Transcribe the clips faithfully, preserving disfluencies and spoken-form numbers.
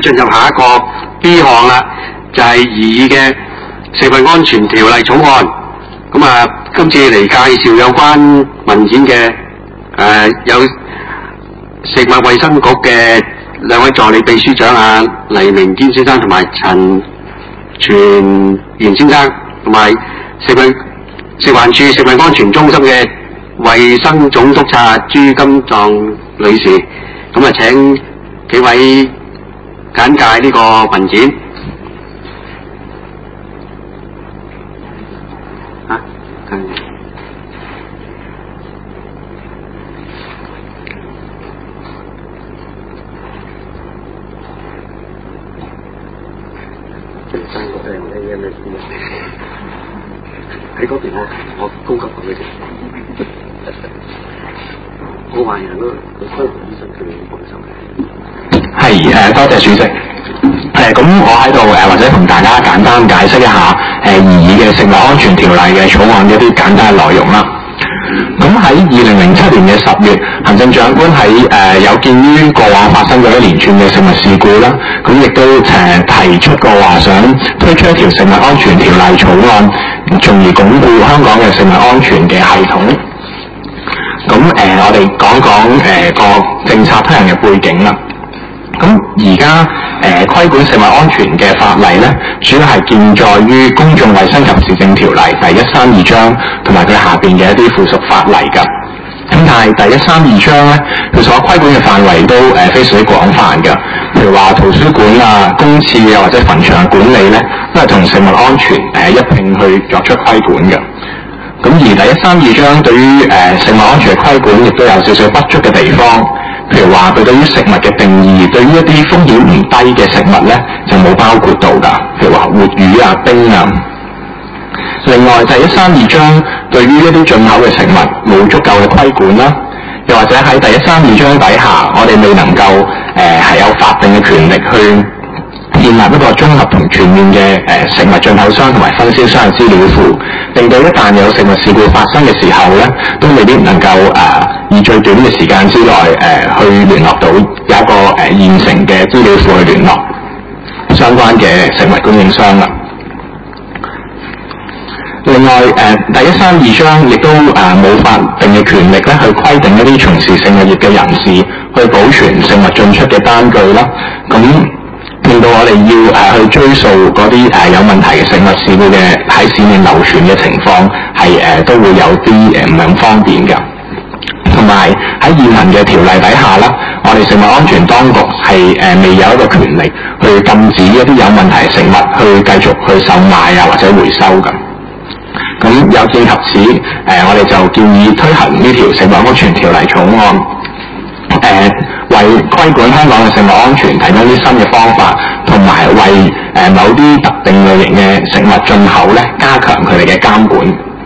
進入下一個 B 項啦，就係擬議嘅食物安全條例草案。咁啊，今次嚟介紹有關文件嘅誒、呃、有食物衛生局嘅兩位助理秘書長啊，黎明堅先生同埋陳全賢先生，同埋食物食環署食物安全中心嘅衛生總督察朱金藏女士。咁啊，請幾位簡介呢個文件。啊，喺嗰邊我我高級過佢哋，我懷疑嗰個開門醫生佢哋幫手。 係誒，多謝主席。誒，咁我喺度誒，或者同大家簡單解釋一下誒擬議嘅食物安全條例嘅草案一啲簡單嘅內容啦。咁喺二零零七年嘅十月，行政長官喺誒、呃、有見於過往發生咗一連串嘅食物事故啦，咁亦都誒、呃、提出過話想推出一條食物安全條例草案，從而鞏固香港嘅食物安全嘅系統。咁誒、呃，我哋講講誒個政策推行嘅背景啦。咁而家誒規管食物安全嘅法例咧，主要係建載於《公眾衛生及市政條例》第一三二章，同埋佢下邊嘅一啲附屬法例㗎。咁但係第一三二章咧，佢所規管嘅範圍都誒、呃、非常之廣泛㗎。譬如話圖書館啊、公廁啊或者墳場管理咧，都係同食物安全誒、呃、一併去作出規管嘅。咁而第一三二章對於誒、呃、食物安全嘅規管，亦都有少少不足嘅地方。譬如話佢對於食物嘅定義，對於一啲風險唔低嘅食物咧，就冇包括到㗎。譬如話活魚啊、冰啊。另外，第一三二章對於一啲進口嘅食物冇足夠嘅規管啦，又或者喺第一三二章底下，我哋未能夠誒係、呃、有法定嘅權力去建立一個綜合同全面嘅誒、呃、食物進口商同埋分銷商嘅資料庫，令到一旦有食物事故發生嘅時候咧，都未必能夠誒、呃、以最短嘅時間之內誒、呃、去聯絡到有一個誒、呃、現成嘅資料庫去聯絡相關嘅食物供應商啦。另外誒、呃、第一三二章亦都誒冇、呃、法定嘅權力咧去規定一啲從事食物業嘅人士去保存食物進出嘅單據啦，咁令到我哋要誒、呃、去追溯嗰啲誒有問題嘅食物事故嘅喺市面流傳嘅情況，係誒、呃、都會有啲誒唔係咁方便嘅。同埋喺現行嘅條例底下啦，我哋食物安全當局係誒、呃、未有一個權力去禁止一啲有問題嘅食物去繼續去售賣啊或者回收嘅。咁有見及此，誒、呃、我哋就建議推行呢條食物安全條例草案，誒、呃、為規管香港嘅食物安全提供啲新嘅方法，同埋為誒、呃、某啲特定類型嘅食物進口咧加強佢哋嘅監管。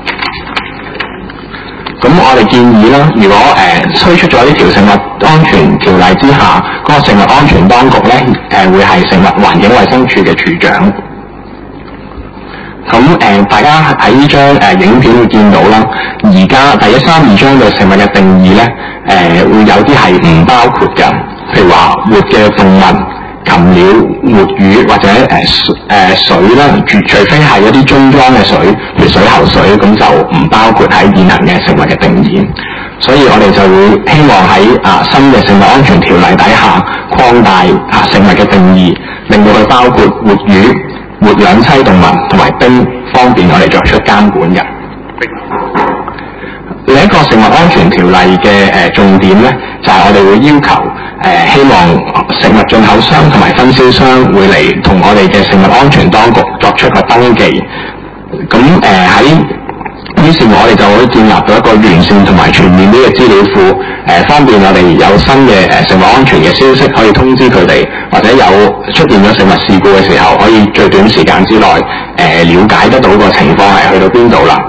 咁我哋建議啦，如果誒、呃、推出咗呢條食物安全條例之下，嗰、那個食物安全當局咧誒、呃、會係食物環境衛生署嘅署長。咁誒、呃，大家喺呢張誒影片會見到啦。而家第一三二章嘅食物嘅定義咧，誒、呃、會有啲係唔包括嘅，譬如話活嘅動物、禽鳥、活魚或者誒誒、呃呃、水啦，除除非係一啲樽裝嘅水，譬如水喉水，咁就唔包括喺現行嘅食物嘅定義。所以我哋就會希望喺啊新嘅食物安全條例底下擴大啊食物嘅定義，令到佢包括活魚、活兩棲動物同埋冰，方便我哋作出監管嘅。另一個食物安全條例嘅誒、呃、重點咧，就係、是、我哋會要求誒、呃、希望食物進口商同埋分銷商會嚟同我哋嘅食物安全當局作出個登記。咁誒喺於是，我哋就可以建立到一個完善同埋全面呢個資料庫，誒、呃、方便我哋有新嘅誒、呃、食物安全嘅消息可以通知佢哋，或者有出現咗食物事故嘅時候，可以最短時間之內誒、呃、了解得到個情況係去到邊度啦。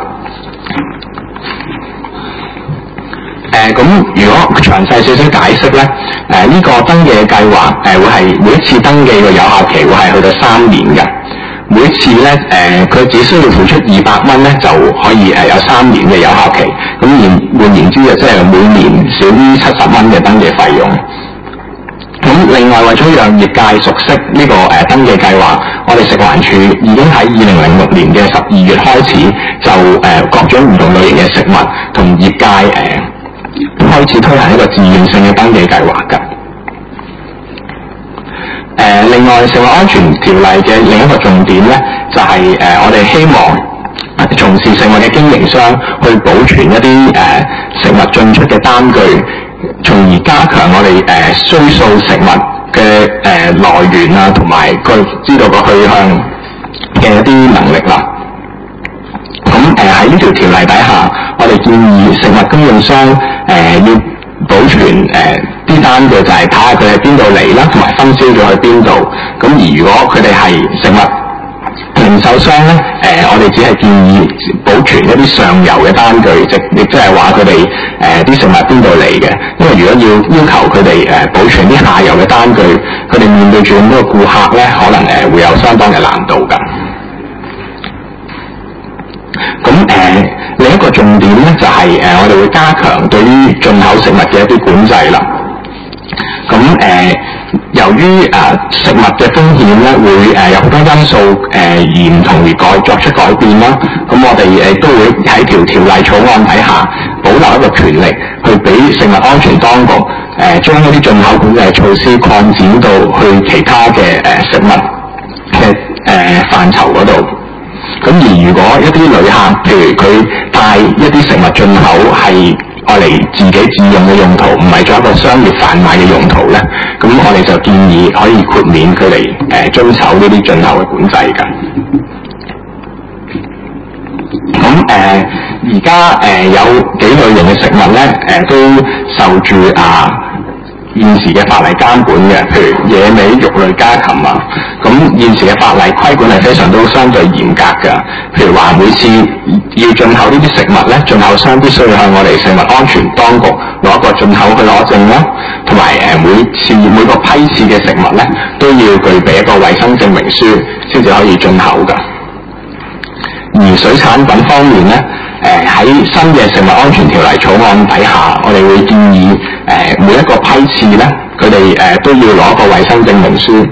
誒咁、呃，如果詳細少少解釋咧，誒、呃、呢、這個登記嘅計劃誒、呃、會係每一次登記嘅有效期會係去到三年嘅。每次咧，誒、呃、佢只需要付出二百蚊咧，就可以誒、呃、有三年嘅有效期。咁換換言之，就即係每年少於七十蚊嘅登記費用。咁另外為咗讓業界熟悉呢、這個誒、呃、登記計劃，我哋食環署已經喺二零零六年嘅十二月開始就誒、呃、各種唔同類型嘅食物同業界誒、呃、開始推行一個自願性嘅登記計劃㗎。誒、呃、另外食物安全條例嘅另一個重點咧，就係、是、誒、呃、我哋希望從事食物嘅經營商去保存一啲誒、呃、食物進出嘅單據，從而加強我哋誒、呃、追溯食物嘅誒、呃、來源啊，同埋佢知道個去向嘅一啲能力啦。咁誒喺呢條條例底下，我哋建議食物供應商誒、呃、要保存誒啲、呃、單據，就係睇下佢喺邊度嚟啦，同埋分銷咗去邊度。咁而如果佢哋係食物零售商咧，誒、呃，我哋只係建議保存一啲上游嘅單據，即亦即係話佢哋誒啲食物邊度嚟嘅。因為如果要要求佢哋誒保存啲下游嘅單據，佢哋面對住咁多個顧客咧，可能誒、呃、會有相當嘅難度㗎。咁誒、呃、另一個重點咧，就係、是、誒、呃、我哋會加強對於進口食物嘅一啲管制啦。咁誒、呃由於誒、呃、食物嘅風險咧，會誒、呃、有好多因素誒、呃、而唔同而改作出改變啦。咁我哋誒、呃、都會喺條條例草案底下保留一個權力，去俾食物安全當局誒將一啲進口管制措施擴展到去其他嘅誒、呃、食物嘅誒、呃、範疇嗰度。咁而如果一啲旅客，譬如佢帶一啲食物進口係愛嚟自己自用嘅用途，唔係做一個商業販賣嘅用途咧，咁我哋就建議可以豁免佢哋誒遵守呢啲進口嘅管制㗎。咁誒而家誒有幾類型嘅食物咧，誒、呃、都受住啊現時嘅法例監管嘅，譬如野味、肉類、家禽啊。咁現時嘅法例規管係非常都相對嚴格㗎。譬如話每次要進口呢啲食物咧，進口商必須要向我哋食物安全當局攞一個進口許可證啦，同埋誒每次每個批次嘅食物咧都要具備一個衛生證明書先至可以進口㗎。而水產品方面咧，誒、呃、喺新嘅食物安全條例草案底下，我哋會建議誒、呃、每一個批次咧，佢哋誒都要攞一個衛生證明書。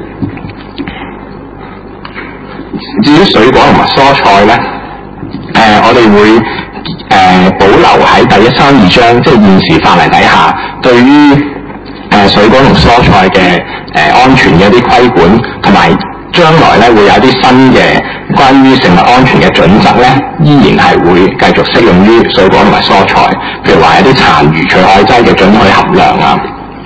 至於水果同埋蔬菜咧，誒、呃、我哋會誒、呃、保留喺第一三二章，即係現時法例底下對於誒、呃、水果同蔬菜嘅誒、呃、安全嘅一啲規管，同埋將來咧會有一啲新嘅關於食物安全嘅準則咧，依然係會繼續適用於水果同埋蔬菜，譬如話一啲殘餘除害劑嘅准許含量啊。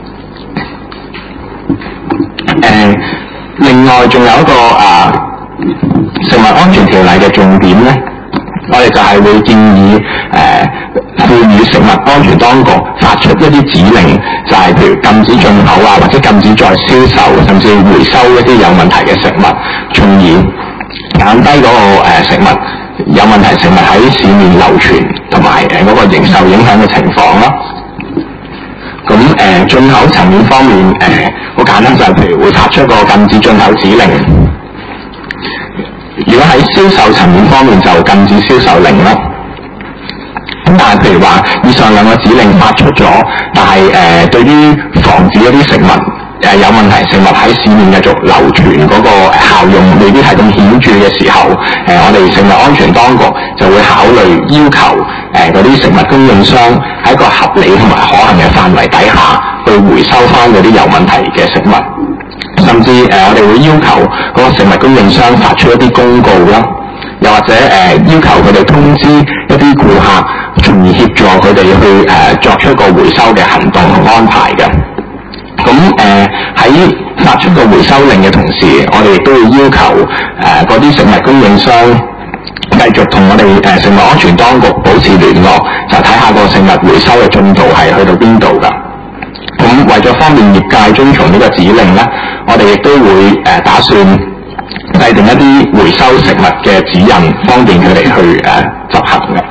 誒、呃，另外仲有一個啊。食物安全條例嘅重點咧，我哋就係會建議誒賦予食物安全當局發出一啲指令，就係、是、譬如禁止進口啊，或者禁止再銷售，甚至回收一啲有問題嘅食物，從而減低嗰、那個、呃、食物有問題食物喺市面流傳同埋誒嗰個營售影響嘅情況啦。咁誒、呃、進口層面方面誒，好、呃、簡單就係譬如會發出一個禁止進口指令。如果喺銷售層面方面就禁止銷售令啦。咁但係譬如話以上兩個指令發出咗，但係誒、呃、對於防止一啲食物誒、呃、有問題食物喺市面繼續流傳嗰個效用未必係咁顯著嘅時候，誒、呃、我哋食物安全當局就會考慮要求誒嗰啲食物供應商喺一個合理同埋可行嘅範圍底下去回收翻嗰啲有問題嘅食物。甚至誒、呃，我哋會要求嗰個食物供應商發出一啲公告啦，又或者誒、呃、要求佢哋通知一啲顧客，從而協助佢哋去誒、呃、作出一個回收嘅行動同安排嘅。咁誒喺發出個回收令嘅同時，我哋亦都會要求誒嗰啲食物供應商繼續同我哋誒、呃、食物安全當局保持聯絡，就睇下個食物回收嘅進度係去到邊度㗎。咁為咗方便業界遵從呢個指令咧，我哋亦都會誒、呃、打算制定一啲回收食物嘅指引，方便佢哋去誒、呃、執行嘅。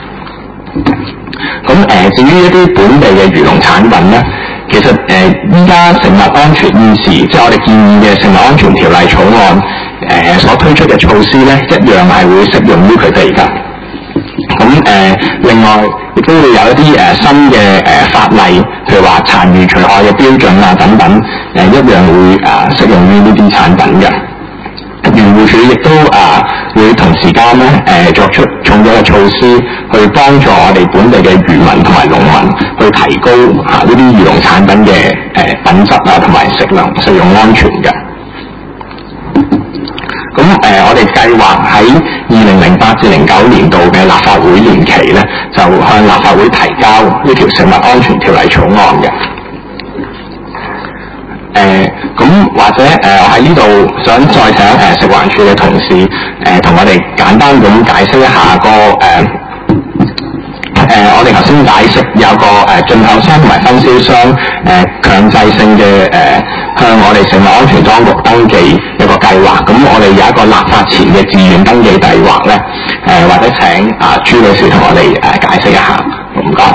咁誒、呃、至於一啲本地嘅漁農產品咧，其實誒依家食物安全現時即係我哋建議嘅食物安全條例草案誒、呃、所推出嘅措施咧，一樣係會適用於佢哋㗎。咁誒、呃、另外亦都會有一啲誒、呃、新嘅誒、呃、法例，譬如話殘餘除外嘅標準啊等等，誒、呃、一樣會誒、呃、適用於呢啲產品嘅。漁護署亦都啊會同時間咧誒作出重咗嘅措施，去幫助我哋本地嘅漁民同埋農民去提高啊呢啲漁農產品嘅誒、呃、品質啊同埋食糧食用安全嘅。咁誒、呃，我哋計劃喺二零零八至零九年度嘅立法會年期咧，就向立法會提交呢條食物安全條例草案嘅。誒咁、呃、或者誒、呃，我喺呢度想再請誒、呃、食環署嘅同事誒同、呃、我哋簡單咁解釋一下個誒誒、呃，我哋頭先解釋有個誒進、呃、口商同埋分銷商誒、呃、強制性嘅誒、呃、向我哋食物安全當局登記一個計劃。咁我哋有一個立法前嘅自願登記計劃咧，誒、呃、或者請啊、呃、朱女士同我哋誒、呃、解釋一下，唔該。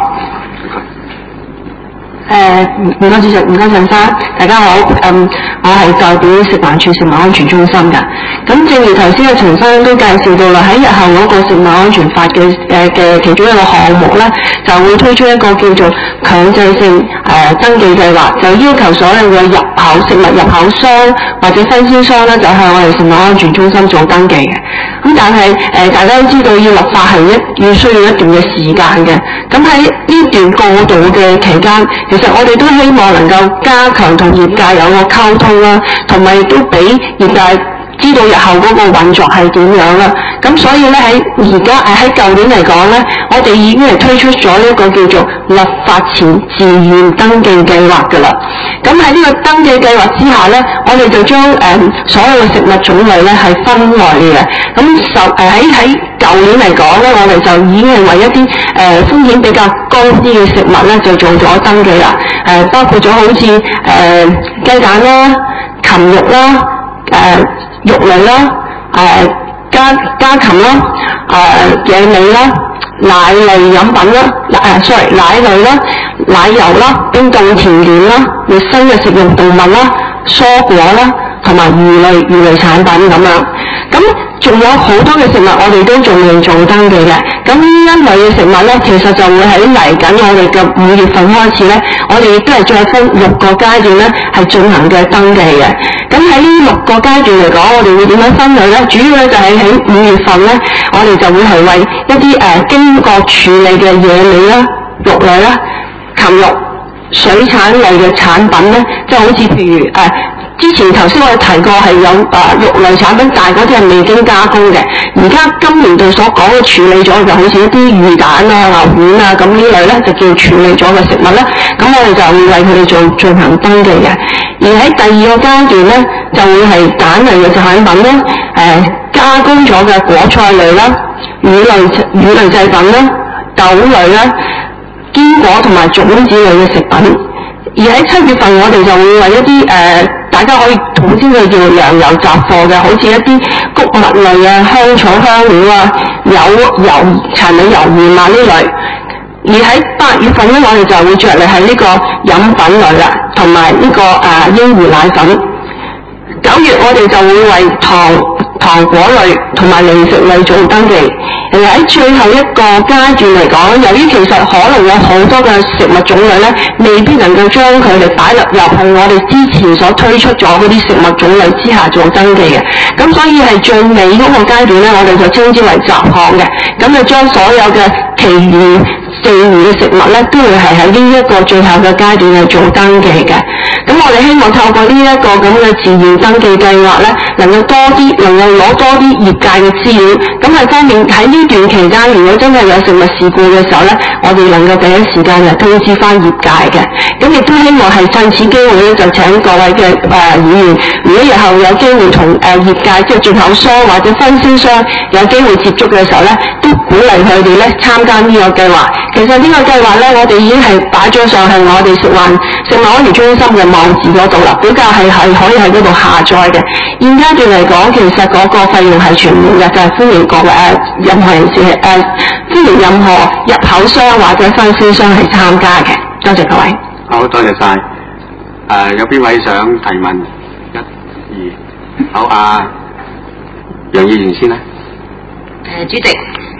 誒唔該主席，唔該陳生，大家好。嗯，我係代表食環署食物安全中心㗎。咁正如頭先嘅陳生都介紹到啦，喺日後嗰個食物安全法嘅誒嘅其中一個項目咧，就會推出一個叫做強制性誒、呃、登記計劃，就要求所有嘅入口食物入口商或者分銷商咧，就向我哋食物安全中心做登記嘅。咁但係誒、呃、大家都知道要立法係一要需要一段嘅時間嘅。咁喺呢段過渡嘅期間，其實我哋都希望能夠加強同業界有個溝通啦，同埋亦都俾業界知道日後嗰個運作係點樣啦。咁所以咧喺而家誒喺舊年嚟講咧，我哋已經係推出咗一個叫做立法前自願登記計劃㗎啦。咁喺呢個登記計劃之下咧，我哋就將誒、呃、所有嘅食物種類咧係分類嘅。咁就誒喺喺舊年嚟講咧，我哋就已經係為一啲誒、呃、風險比較高啲嘅食物咧，就做咗登記啦。誒、呃、包括咗好似誒、呃、雞蛋啦、禽肉啦、誒、呃、肉類啦、誒、呃、家家禽啦、誒、呃、野味啦、奶類飲品啦、誒、呃、sorry 奶類啦、奶油啦、冰凍甜點啦、活生嘅食用動物啦、蔬果啦，同埋魚類魚類產品咁樣。咁仲有好多嘅食物，我哋都仲未做登記嘅。咁呢一類嘅食物咧，其實就會喺嚟緊我哋嘅五月份開始咧，我哋亦都係再分六個階段咧係進行嘅登記嘅。咁喺呢六個階段嚟講，我哋會點樣分類咧？主要咧就係喺五月份咧，我哋就會係為一啲誒、呃、經過處理嘅野味啦、肉類啦、禽肉、水產類嘅產品咧，即係好似譬如誒。呃之前頭先我哋提過係有誒、呃、肉類產品，但係嗰啲係未經加工嘅。而家今年度所講嘅處理咗，就好似一啲魚蛋啊、牛丸啊咁呢類咧，就叫處理咗嘅食物咧。咁我哋就會為佢哋做進行登記嘅。而喺第二個階段咧，就會係蛋類嘅產品啦、誒、呃、加工咗嘅果菜類啦、魚類魚類製品啦、豆類啦、堅果同埋種子類嘅食品。而喺七月份，我哋就會為一啲誒、呃、大家可以統稱佢叫糧油雜貨嘅，好似一啲穀物類啊、香草香料啊、有油柴米油鹽啊呢類。而喺八月份咧，我哋就會着力係呢個飲品類啦，同埋呢個誒、呃、嬰兒奶粉。九月我哋就會為糖糖果類同埋零食類做登記。而喺最後一個階段嚟講，由於其實可能有好多嘅食物種類咧，未必能夠將佢哋擺入入去我哋之前所推出咗嗰啲食物種類之下做登記嘅。咁所以係最尾嗰個階段咧，我哋就稱之為雜項嘅。咁就將所有嘅其餘剩餘嘅食物咧，都會係喺呢一個最後嘅階段係做登記嘅。咁我哋希望透過呢一個咁嘅自願登記計劃咧，能夠多啲，能夠攞多啲業界嘅資料。咁係方面喺呢段期間，如果真係有食物事故嘅時候咧，我哋能夠第一時間就通知翻業界嘅。咁亦都希望係趁此機會咧，就請各位嘅誒、呃、議員，如果日後有機會同誒、呃、業界即係進口商或者分銷商有機會接觸嘅時候咧，都鼓勵佢哋咧參加呢個計劃。其實呢個計劃咧，我哋已經係擺咗上去我哋食環食物安全中心嘅網址嗰度啦，比較係係可以喺嗰度下載嘅。現階段嚟講，其實嗰個費用係全免嘅，就係、是、歡迎各位誒、呃、任何人士誒、呃、歡迎任何入口商或者分銷商係參加嘅。多謝各位。 好，多謝晒。誒、呃，有邊位想提問？一、二，好啊，楊議員先啦。 誒、呃，主席。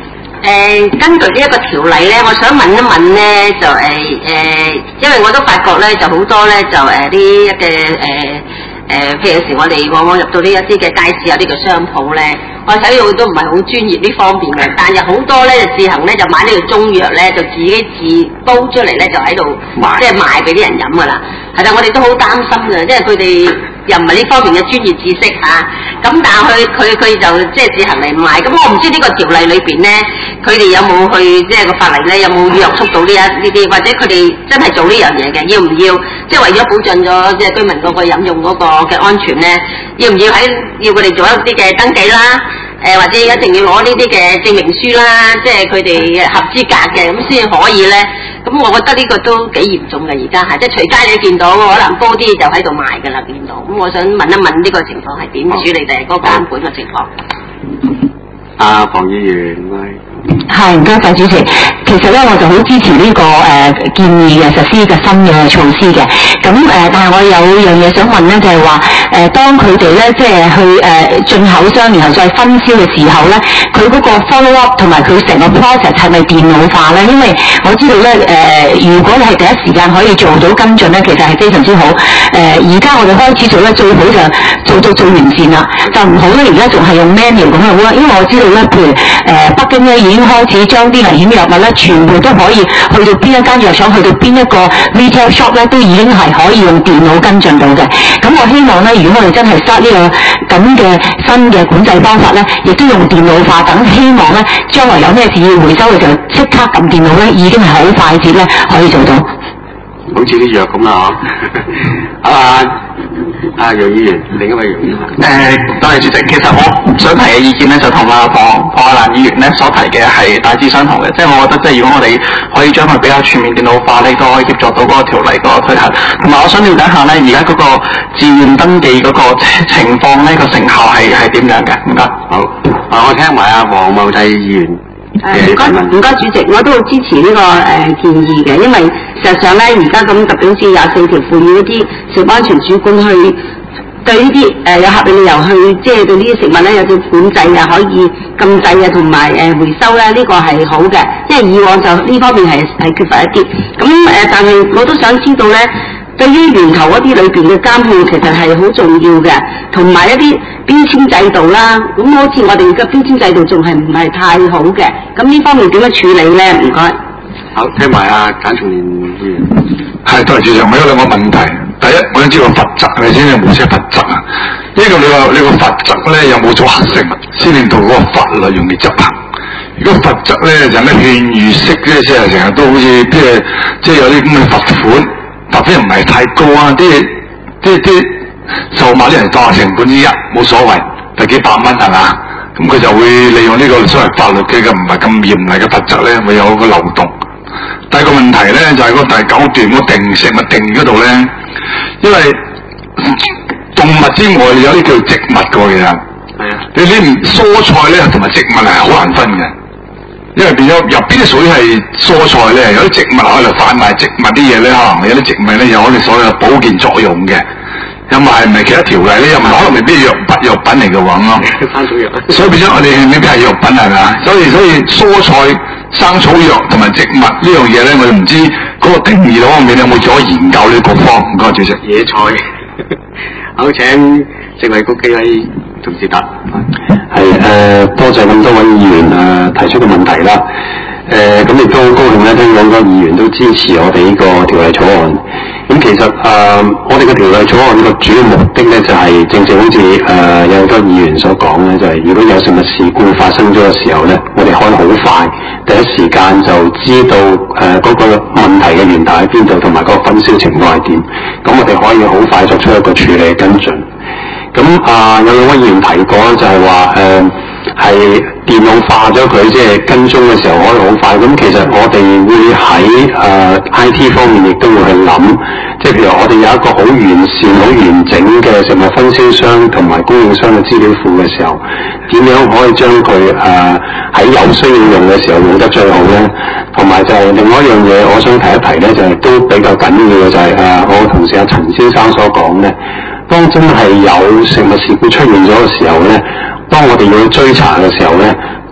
誒根據呢一個條例咧，我想問一問咧，就誒誒、呃，因為我都發覺咧，就好多咧，就誒呢一嘅誒誒，譬如有時我哋往往入到呢一啲嘅街市啊，呢個商鋪咧，我睇到都唔係好專業呢方面嘅，但係好多咧就自行咧就買呢個中藥咧，就自己自煲出嚟咧，就喺度即係賣俾啲人飲噶啦。係啦，我哋都好擔心嘅，因為佢哋又唔係呢方面嘅專業知識嚇，咁、啊、但係佢佢佢就即係自行嚟賣，咁我唔知呢個條例裏邊咧，佢哋有冇去即係個法例咧，有冇約束到呢一呢啲，或者佢哋真係做呢樣嘢嘅，要唔要即係為咗保障咗即係居民嗰個飲用嗰個嘅安全咧，要唔要喺要佢哋做一啲嘅登記啦？誒、呃、或者一定要攞呢啲嘅證明書啦，即係佢哋合資格嘅，咁先可以咧。咁我覺得呢個都幾嚴重嘅，而家係即係隨街你見到，可能高啲就喺度賣㗎啦，見到。咁我想問一問呢個情況係點處理嘅嗰個監管嘅情況？ 阿房議員， 係，唔該晒主席。其實咧，我就好支持呢、這個誒、呃、建議嘅實施嘅新嘅措施嘅。咁誒、呃，但係我有樣嘢想問咧，就係話誒，當佢哋咧即係去誒進、呃、口商，然後再分銷嘅時候咧，佢嗰個 follow up 同埋佢成個 process 係咪電腦化咧？因為我知道咧誒、呃，如果你係第一時間可以做到跟進咧，其實係非常之好。誒、呃，而家我哋開始做咧，最好就做到最完善啦，就唔好咧而家仲係用 manual 咁樣啦。因為我知道咧，譬如誒、呃、北京咧已經開始將啲危險藥物咧，全部都可以去到邊一間藥廠，去到邊一個 retail shop 咧，都已經係可以用電腦跟進到嘅。咁我希望咧，如果我哋真係 start 呢個咁嘅新嘅管制方法咧，亦都用電腦化，等希望咧將來有咩事要回收嘅時候，即刻撳電腦咧，已經係好快捷咧可以做到。 好似啲藥咁啦嗬。啊啊楊議員，另一位楊議員。 誒、呃，多謝主席。其實我想提嘅意見咧，就同阿黃黃亞蘭議員咧所提嘅係大致相同嘅。即係我覺得，即係如果我哋可以將佢比較全面電腦化咧，都可以協助到嗰個條例嗰個推行。同埋，我想了解下咧，而家嗰個自願登記嗰個情況咧，個成效係係點樣嘅？唔該。 好，啊，我聽埋阿黃茂濟議員。 誒唔該唔該，主席，我都好支持呢、這個誒、呃、建議嘅，因為事實上咧，而家咁特別好似廿四條賦予嗰啲食物安全主管去對呢啲誒有合理理由去，即係對呢啲食物咧有啲管制啊，可以禁制啊，同埋誒回收咧，呢、這個係好嘅，因為以往就呢方面係係缺乏一啲。咁誒、呃，但係我都想知道咧，對於源頭嗰啲裏邊嘅監控其實係好重要嘅，同埋一啲標籤制度啦。咁好似我哋嘅標籤制度仲係唔係太好嘅，咁呢方面點樣處理咧？唔該。 好，聽埋阿簡松年議員。 係，代住上我有兩個問題。第一，我想知道罰則係咪先有冇寫罰則啊？呢、這個你話你個罰則咧有冇阻嚇性，先令到嗰個法律容易執行。如果罰則咧就咩勸喻式咧，即係成日都好似即係即係有啲咁嘅罰款，罰款又唔係太高啊，啲啲啲售賣啲人當係成本之一，冇所謂，第幾百蚊係嘛？咁佢就會利用呢個所謂法律嘅唔係咁嚴厲嘅罰則咧，會有個漏洞。第二個問題咧就係、是、個第九段嗰定食物定嗰度咧，因為動物之外有啲叫植物嘅其實，係啊，你你唔蔬菜咧同埋植物係好難分嘅，因為變咗入邊啲屬於係蔬菜咧，有啲植物可能販賣植物啲嘢咧，可能有啲植物咧有我哋所謂嘅保健作用嘅，又賣唔係其他條例咧，又唔可能未必藥品藥品嚟嘅話咯， 生草藥， 所以變咗我哋未必係藥品係咪？所以所以蔬菜、生草藥同埋植物呢樣嘢咧，我哋唔知嗰個定義方面有冇做研究呢個方？唔該，主席。 野菜。好，請食衞局幾位同事答。 係誒、呃，多謝咁多位議員誒、呃、提出嘅問題啦。誒咁亦都好高興咧，聽講個議員都支持我哋呢個條例草案。咁其實誒、呃，我哋嘅條例草案個主要目的咧，就係、是、正正好似誒、呃、有好多議員所講咧，就係、是、如果有食物事故發生咗嘅時候咧，我哋可以好快第一時間就知道誒嗰、呃那個問題嘅源頭喺邊度，同埋個分銷情況係點。咁我哋可以好快作出一個處理跟進。咁啊、呃，有兩位議員提過咧，就係話誒係電腦化咗佢，即係跟蹤嘅時候可以好快。咁其實我哋會喺誒、呃、I T 方面亦都會去諗，即係譬如我哋有一個好完善、好完整嘅食物分銷商同埋供應商嘅資料庫嘅時候，點樣可以將佢誒喺有需要用嘅時候用得最好咧？同埋就係另外一樣嘢，我想提一提咧，就係、是、都比較緊要嘅就係、是、誒、呃、我同事阿陳先生所講咧。當真係有食物事故出現咗嘅時候咧，當我哋要去追查嘅時候咧，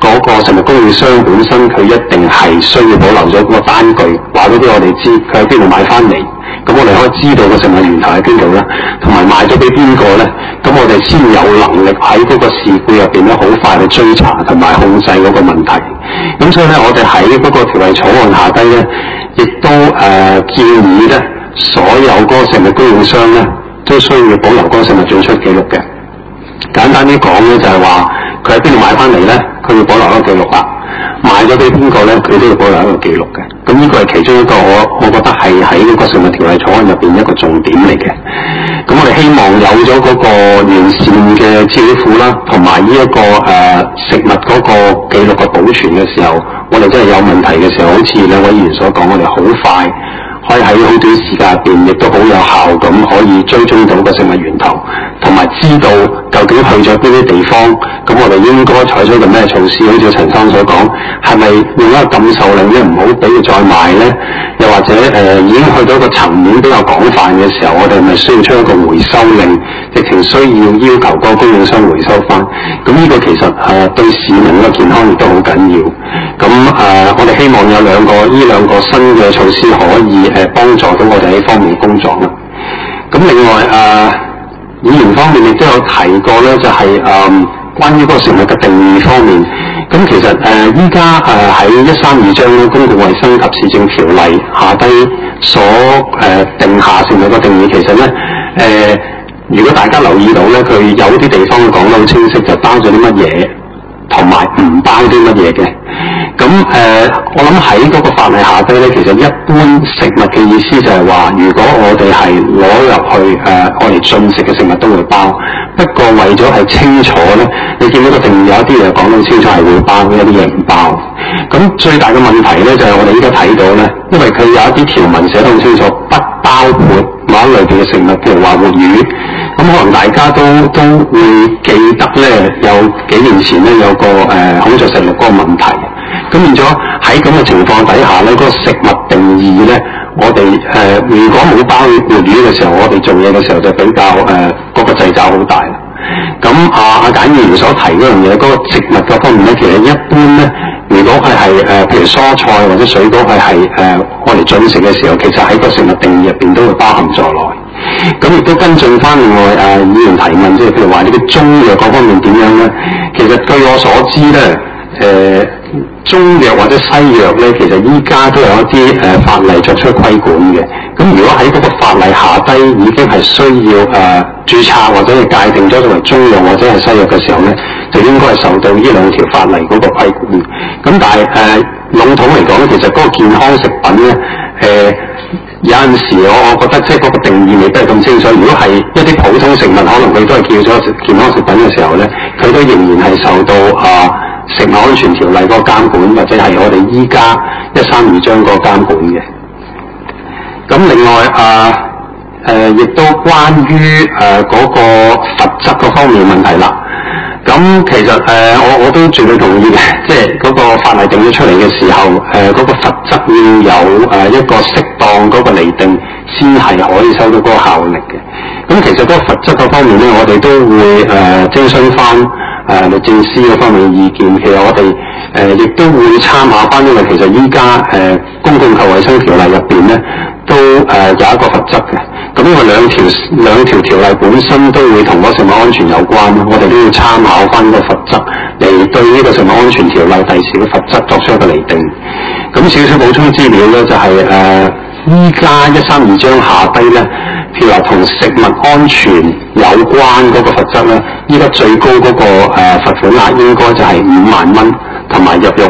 嗰個食物供應商本身佢一定係需要保留咗嗰個單據，話咗俾我哋知佢喺邊度買翻嚟，咁我哋可以知道個食物源頭喺邊度啦，同埋賣咗俾邊個咧，咁我哋先有能力喺嗰個事故入邊咧好快去追查同埋控制嗰個問題。咁所以咧，我哋喺嗰個條例草案下低咧，亦都誒、呃、建議咧，所有嗰個食物供應商咧都需要保留嗰個食物進出記錄嘅。簡單啲講咧，就係話佢喺邊度買翻嚟咧，佢要保留一個記錄啦。賣咗俾邊個咧，佢都要保留一個記錄嘅。咁呢個係其中一個我我覺得係喺嗰個食物條例草案入邊一個重點嚟嘅。咁我哋希望有咗嗰個完善嘅資料庫啦，同埋呢一個誒、呃、食物嗰個記錄嘅保存嘅時候，我哋真係有問題嘅時候，好似兩位議員所講，我哋好快可以喺好短時間入邊，亦都好有效咁可以追蹤到個食物源頭，同埋知道究竟去咗邊啲地方，咁我哋應該採取個咩措施？好似陳生所講，係咪用一個禁售令咧，唔好俾佢再賣咧？又或者誒、呃、已經去到一個層面比較廣泛嘅時候，我哋係咪需要出一個回收令，直情需要要求個供應商回收翻？咁呢個其實誒、呃、對市民嘅健康亦都好緊要。咁誒、呃，我哋希望有兩個呢兩個新嘅措施可以誒幫、呃、助到我哋喺方面工作啦。咁另外誒、呃，議員方面亦都有提過咧，就係、是、誒、呃、關於嗰個食物嘅定義方面。咁其實誒依家誒喺一三二章咧公共衛生及市政條例下低所誒、呃、定下食物嘅定義，其實咧誒、呃、如果大家留意到咧，佢有啲地方講得好清晰，就包咗啲乜嘢，同埋唔包啲乜嘢嘅。咁誒、呃，我諗喺嗰個法例下低咧，其實一般食物嘅意思就係話，如果我哋係攞入去誒、呃，我哋進食嘅食物都會包。不過為咗係清楚咧，你見到個定義有一啲嘢講到清楚係會包，有啲嘢唔包。咁最大嘅問題咧就係、是、我哋依家睇到咧，因為佢有一啲條文寫得好清楚，不包括某一類別嘅食物，譬如話活魚。咁可能大家都都會記得咧，有幾年前咧有個誒、呃、孔雀石綠嗰個問題。咁變咗喺咁嘅情況底下咧，嗰、那個食物定義咧，我哋誒、呃、如果冇包活魚嘅時候，我哋做嘢嘅時候就比較誒嗰、呃那個掣肘好大啦。咁啊，阿簡議員所提嗰樣嘢，嗰、那個食物嗰方面咧，其實一般咧，如果佢係誒譬如蔬菜或者水果，佢係誒我哋進食嘅時候，其實喺個食物定義入邊都會包含在內。咁亦都跟進翻另外誒、呃、議員提問，即係譬如話呢啲中藥嗰方面點樣咧？其實據我所知咧，誒、呃、中藥或者西藥咧，其實依家都有一啲誒、呃、法例作出規管嘅。咁如果喺嗰個法例下低已經係需要誒、呃、註冊或者係界定咗作為中藥或者係西藥嘅時候咧，就應該係受到呢兩條法例嗰個規管。咁但係誒籠統嚟講，其實嗰個健康食品咧，誒、呃有陣時我我覺得即係嗰個定義未必係咁清楚。如果係一啲普通食物，可能佢都係叫咗健康食品嘅時候咧，佢都仍然係受到啊、呃、食物安全條例嗰個監管，或者係我哋依家一三二章嗰個監管嘅。咁另外啊誒，亦、呃、都關於誒嗰個罰則嗰方面嘅問題啦。咁其實誒、呃，我我都絕對同意嘅，即係嗰個法例定咗出嚟嘅時候，誒、呃、嗰、那個罰則要有誒、呃、一個適當嗰個釐定，先係可以收到嗰個效力嘅。咁其實嗰個罰則嗰方面咧，我哋都會誒、呃、徵詢翻誒律政司嗰方面嘅意見。其實我哋誒亦都會參考翻，因為其實依家誒公共及衞生條例入邊咧，都誒、呃、有一個罰則嘅。咁因為兩條兩條條例本身都會同嗰食物安全有關，我哋都要參考翻個罰則嚟對呢個食物安全條例第時嘅罰則作出一個釐定。咁少少補充資料咧，就係誒依家一三二章下低咧，譬如話同食物安全有關嗰個罰則咧，依家最高嗰、那個誒、呃、罰款額應該就係五萬蚊，同埋入獄誒誒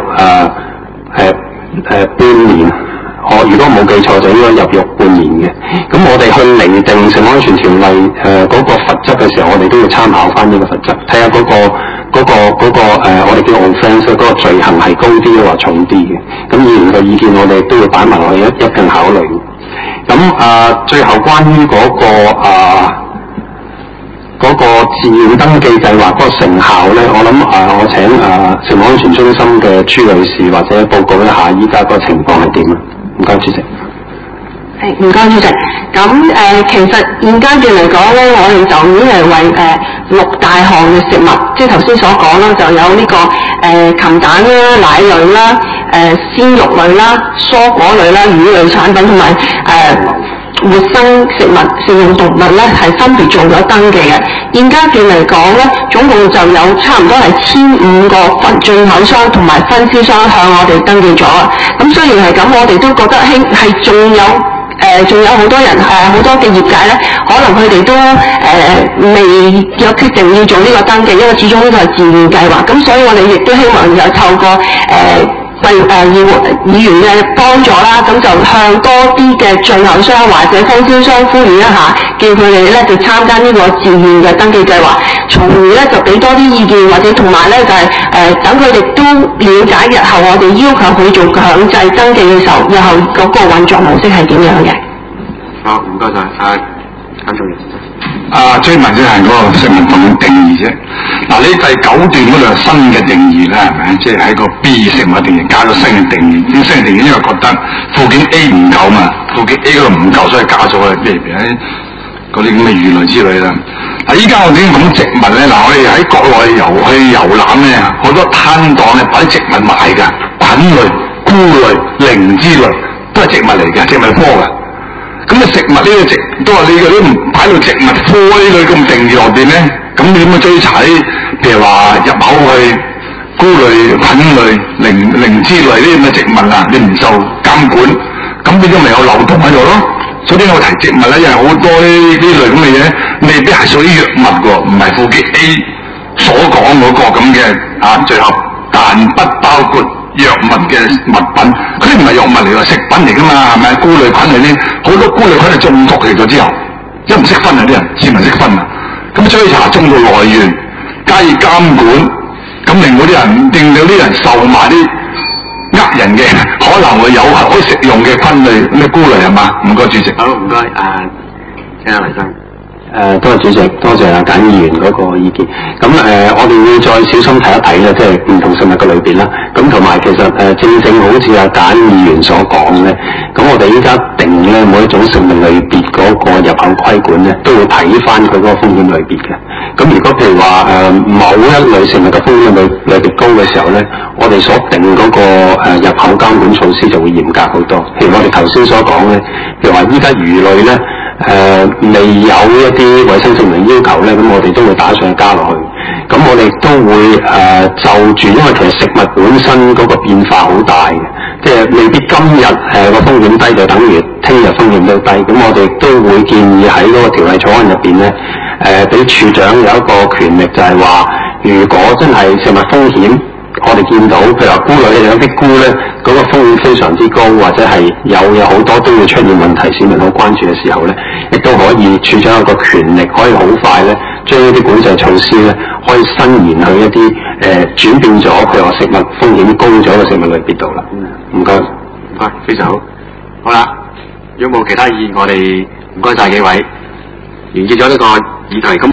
誒半年。我如果冇記錯，就應該入獄半年嘅。咁我哋去釐定食物安全條例誒嗰、呃那個罰則嘅時候，我哋都要參考翻呢個罰則，睇下嗰個嗰、那個嗰、那個呃、我哋叫 offence 嗰個罪行係高啲或重啲嘅。咁議員嘅意見，我哋都要擺埋落去一一併考慮。咁啊、呃，最後關於嗰、那個啊嗰、呃那個自願登記計劃嗰個成效咧，我諗啊、呃，我請啊食物安全中心嘅朱女士或者報告一下依家個情況係點啊？唔該，主席。 係，唔該，主席。咁誒、呃，其實現階段嚟講咧，我哋就已經係為誒、呃、 六大項嘅食物，即係頭先所講啦，就有呢、這個誒、呃、禽蛋啦、奶類啦、誒、呃、鮮肉類啦、蔬果類啦、魚類產品同埋誒活生食物、食用動物咧，係分別做咗登記嘅。現階段嚟講咧，總共就有差唔多係千五個分進口商同埋分銷商向我哋登記咗。咁雖然係咁，我哋都覺得興係仲有。誒仲、呃、有好多人誒好、呃、多嘅業界咧，可能佢哋都誒、呃、未有決定要做呢個登記，因為始終呢個係自願計劃。咁所以我哋亦都希望有透過誒為誒議議員嘅幫助啦，咁就向多啲嘅進口商或者分銷商呼籲一下，叫佢哋咧就參加呢個自願嘅登記計劃，從而咧就俾多啲意見，或者同埋咧就係、是、誒、呃、等佢哋都了解日後我哋要求佢做強制登記嘅時候，日後嗰個運作模式係點樣嘅。 好，唔該晒，啊，簡仲員。 啊，追問即係嗰個食物嘅定義啫。嗱、啊，呢第九段嗰度係新嘅定義啦，係咪？即係喺個 B 食物定義加咗新嘅定義。咁新嘅定義因為覺得附件 A 唔夠嘛，附件 A 嗰度唔夠，所以加咗嘅，譬如喺嗰啲咁嘅魚類之類啦。嗱、啊，依家我點講植物咧？嗱、啊，我哋喺國內遊去遊覽咧，好多攤檔咧擺植物賣㗎，菌類、菇類、靈芝類都係植物嚟嘅，植物科㗎。咁啊，食物呢個植都話你嗰啲唔擺到植物科呢類咁定義落邊咧，咁你點樣追查啲？譬如話入口去菇類、菌類、靈靈芝類呢啲咁嘅植物啊，你唔受監管，咁變咗咪有漏洞喺度咯？所以我提植物咧，因為好多呢呢類咁嘅嘢，未必係屬於藥物㗎，唔係附件 A 所講嗰個咁嘅啊聚合，但不包括藥物嘅物品，佢啲唔係藥物嚟㗎，食品嚟㗎嘛，係咪？菇類菌類咧，好多菇類菌係中毒嚟咗之後，一唔識分啊啲人，市民識分啊，咁追查中毒來源，加以監管，咁令到啲人，令到啲人售賣啲呃人嘅，可能會有可食用嘅菌類咩菇類係嘛？唔該主席。 好，唔該，啊，請阿黎生。 誒、呃，多謝主席，多謝阿簡議員嗰個意見。咁誒、呃，我哋會再小心睇一睇咧，即係唔同食物嘅類別啦。咁同埋其實誒、呃，正正好似阿簡議員所講咧，咁我哋依家定咧每一種食物類別嗰個入口規管咧，都會睇翻佢嗰個風險類別嘅。咁如果譬如話誒、呃、某一類食物嘅風險類類別高嘅時候咧，我哋所定嗰、那個、呃、入口監管措施就會嚴格好多。譬如我哋頭先所講咧，譬如話依家魚類咧。誒、呃、未有一啲衞生證明要求咧，咁我哋都會打上去加落去。咁我哋都會誒、呃、就住，因為其實食物本身嗰個變化好大嘅，即係未必今日誒個風險低就等於聽日風險都低。咁我哋都會建議喺嗰個條例草案入邊咧，誒俾處長有一個權力，就係話，如果真係食物風險，我哋見到譬如話菇類有啲菇咧，嗰、那個風險非常之高，或者係有有好多都會出現問題，市民好關注嘅時候咧，亦都可以處長有個權力，可以好快咧將呢啲管制措施咧，可以伸延去一啲誒、呃、轉變咗譬如話食物風險高咗嘅食物類別度啦。唔該， 唔該，非常好。好啦，如果冇其他意見，我哋唔該晒幾位，完結咗呢個議題咁。